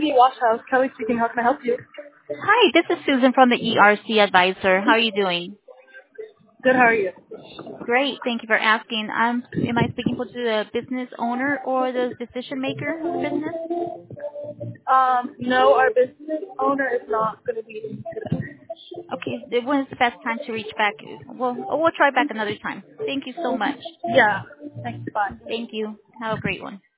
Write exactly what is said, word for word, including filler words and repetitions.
T Wash House. Kelly speaking. How can I help you? Hi, this is Susan from the E R C Advisor. How are you doing? Good. How are you? Great. Thank you for asking. Um, am I speaking to the business owner or the decision maker of the business? Um, no, our business owner is not going to be in today. Okay. When is the best time to reach back? Well, we'll try back another time. Thank you so much. Yeah. Thanks. Bye. Thank you. Have a great one.